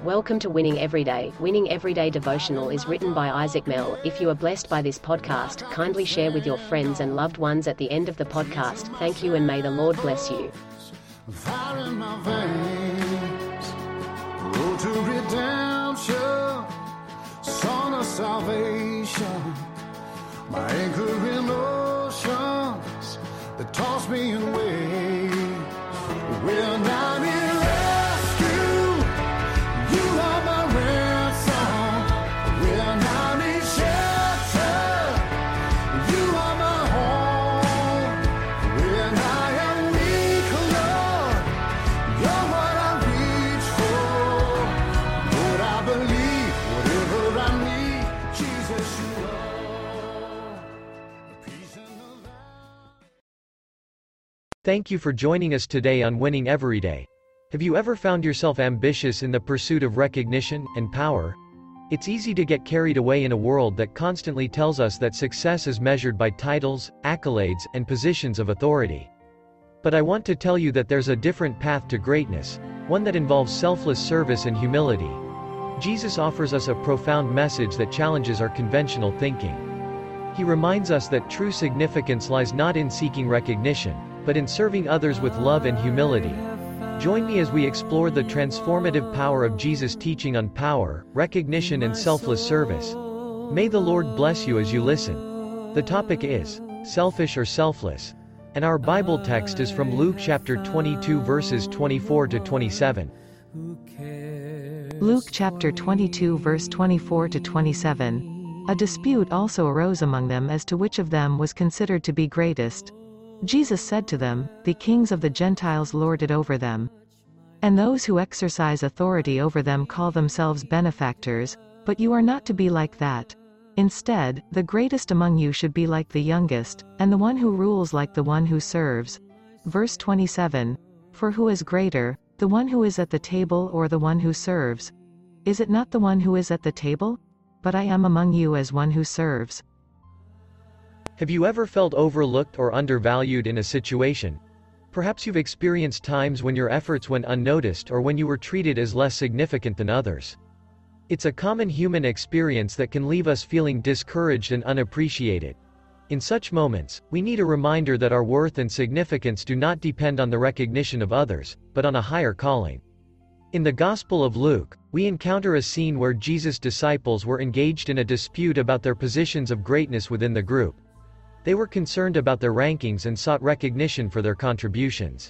Welcome to Winning Everyday. Winning Everyday devotional is written by Isaac Mell. If you are blessed by this podcast, kindly share with your friends and loved ones at the end of the podcast. Thank you and may the Lord bless you. Fire in my veins, road to redemption, song of salvation, my anchor in oceans that toss me in waves. When I'm in rescue, you are my ransom. When I'm in shelter, you are my home. When I am weak, Lord, you're what I reach for. Lord, I believe whatever I need, Jesus, you are. Peace in the valley. Thank you for joining us today on Winning Everyday. Have you ever found yourself ambitious in the pursuit of recognition and power? It's easy to get carried away in a world that constantly tells us that success is measured by titles, accolades, and positions of authority. But I want to tell you that there's a different path to greatness, one that involves selfless service and humility. Jesus offers us a profound message that challenges our conventional thinking. He reminds us that true significance lies not in seeking recognition, but in serving others with love and humility. Join me as we explore the transformative power of Jesus' teaching on power, recognition, and selfless service. May the Lord bless you as you listen. The topic is selfish or selfless, and our Bible text is from Luke chapter 22 verses 24 to 27. Luke chapter 22 verse 24 to 27. A dispute also arose among them as to which of them was considered to be greatest. Jesus said to them, "The kings of the Gentiles lord it over them, and those who exercise authority over them call themselves benefactors, but you are not to be like that. Instead, the greatest among you should be like the youngest, and the one who rules like the one who serves." Verse 27. For who is greater, the one who is at the table or the one who serves? Is it not the one who is at the table? But I am among you as one who serves. Have you ever felt overlooked or undervalued in a situation? Perhaps you've experienced times when your efforts went unnoticed or when you were treated as less significant than others. It's a common human experience that can leave us feeling discouraged and unappreciated. In such moments, we need a reminder that our worth and significance do not depend on the recognition of others, but on a higher calling. In the Gospel of Luke, we encounter a scene where Jesus' disciples were engaged in a dispute about their positions of greatness within the group. They were concerned about their rankings and sought recognition for their contributions.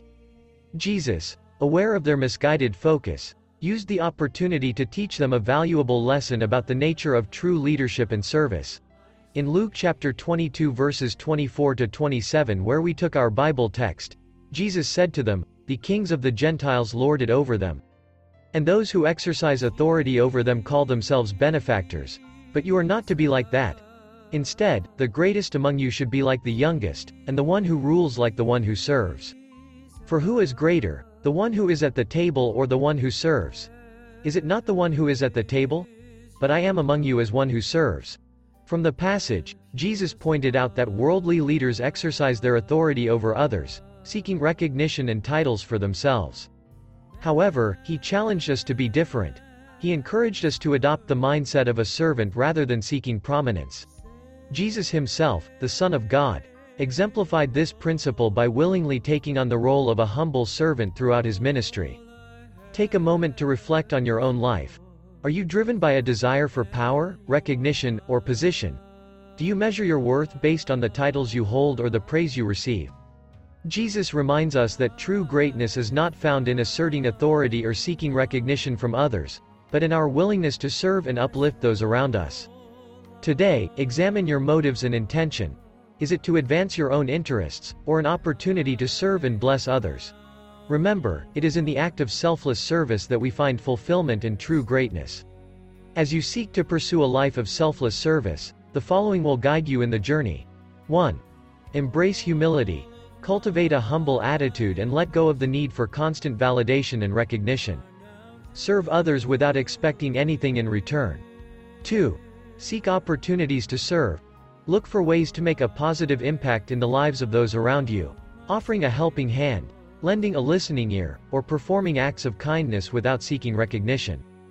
Jesus, aware of their misguided focus, used the opportunity to teach them a valuable lesson about the nature of true leadership and service. In Luke chapter 22 verses 24 to 27, where we took our Bible text, Jesus said to them, "The kings of the Gentiles lord it over them, and those who exercise authority over them call themselves benefactors, but you are not to be like that. Instead, the greatest among you should be like the youngest, and the one who rules like the one who serves. For who is greater, the one who is at the table or the one who serves? Is it not the one who is at the table? But I am among you as one who serves." From the passage, Jesus pointed out that worldly leaders exercise their authority over others, seeking recognition and titles for themselves. However, he challenged us to be different. He encouraged us to adopt the mindset of a servant rather than seeking prominence. Jesus himself, the Son of God, exemplified this principle by willingly taking on the role of a humble servant throughout his ministry. Take a moment to reflect on your own life. Are you driven by a desire for power, recognition, or position? Do you measure your worth based on the titles you hold or the praise you receive? Jesus reminds us that true greatness is not found in asserting authority or seeking recognition from others, but in our willingness to serve and uplift those around us. Today, examine your motives and intention. Is it to advance your own interests, or an opportunity to serve and bless others? Remember, it is in the act of selfless service that we find fulfillment and true greatness. As you seek to pursue a life of selfless service, the following will guide you in the journey. 1. Embrace humility. Cultivate a humble attitude and let go of the need for constant validation and recognition. Serve others without expecting anything in return. 2. Seek opportunities to serve. Look for ways to make a positive impact in the lives of those around you, offering a helping hand, lending a listening ear, or performing acts of kindness without seeking recognition.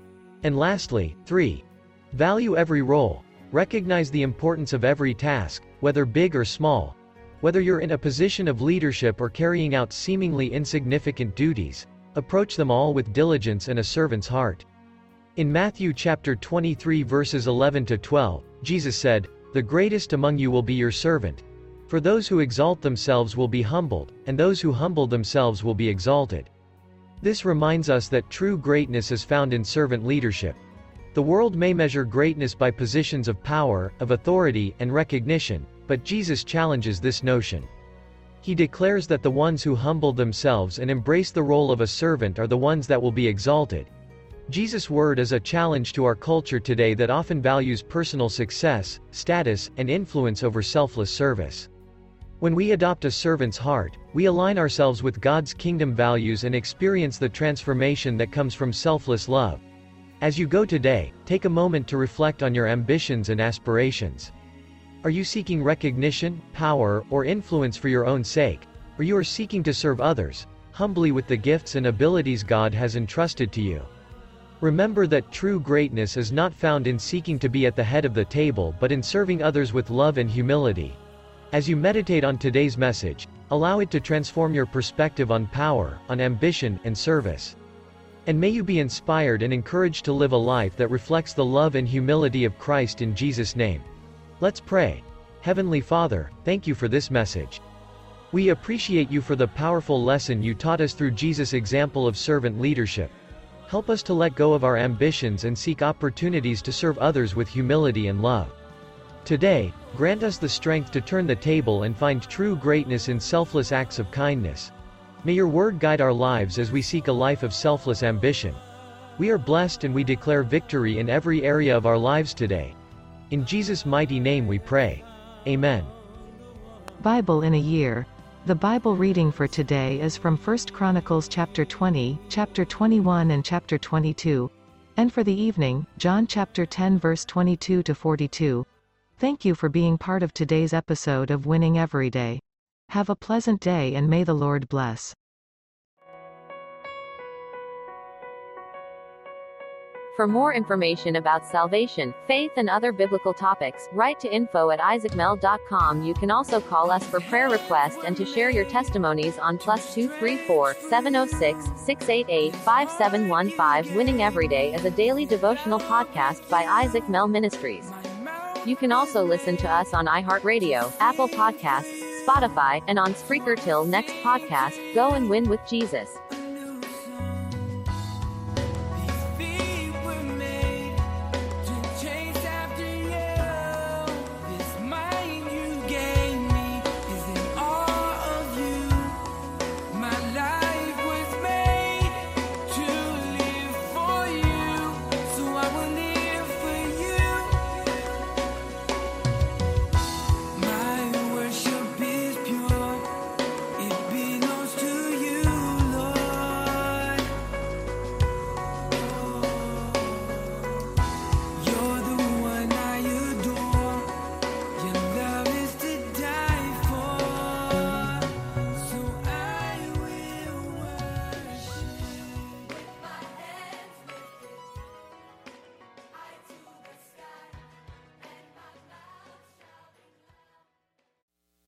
And lastly, 3. Value every role. Recognize the importance of every task, whether big or small. Whether you're in a position of leadership or carrying out seemingly insignificant duties, approach them all with diligence and a servant's heart. In Matthew chapter 23 verses 11 to 12, Jesus said, "The greatest among you will be your servant. For those who exalt themselves will be humbled, and those who humble themselves will be exalted." This reminds us that true greatness is found in servant leadership. The world may measure greatness by positions of power, of authority, and recognition, but Jesus challenges this notion. He declares that the ones who humble themselves and embrace the role of a servant are the ones that will be exalted. Jesus' word is a challenge to our culture today that often values personal success, status, and influence over selfless service. When we adopt a servant's heart, we align ourselves with God's kingdom values and experience the transformation that comes from selfless love. As you go today, take a moment to reflect on your ambitions and aspirations. Are you seeking recognition, power, or influence for your own sake? Or you are seeking to serve others, humbly with the gifts and abilities God has entrusted to you? Remember that true greatness is not found in seeking to be at the head of the table but in serving others with love and humility. As you meditate on today's message, allow it to transform your perspective on power, on ambition, and service. And may you be inspired and encouraged to live a life that reflects the love and humility of Christ in Jesus' name. Let's pray. Heavenly Father, thank you for this message. We appreciate you for the powerful lesson you taught us through Jesus' example of servant leadership. Help us to let go of our ambitions and seek opportunities to serve others with humility and love. Today, grant us the strength to turn the table and find true greatness in selfless acts of kindness. May your word guide our lives as we seek a life of selfless ambition. We are blessed and we declare victory in every area of our lives today. In Jesus' mighty name we pray. Amen. Bible in a year. The Bible reading for today is from 1 Chronicles chapter 20, chapter 21 and chapter 22. And for the evening, John chapter 10 verse 22 to 42. Thank you for being part of today's episode of Winning Every Day. Have a pleasant day and may the Lord bless. For more information about salvation, faith and other biblical topics, write to info@isaacmel.com. You can also call us for prayer requests and to share your testimonies on +234 706 688 5715. Winning Everyday is a daily devotional podcast by Isaac Mel Ministries. You can also listen to us on iHeartRadio, Apple Podcasts, Spotify, and on Spreaker. Till next podcast, go and win with Jesus.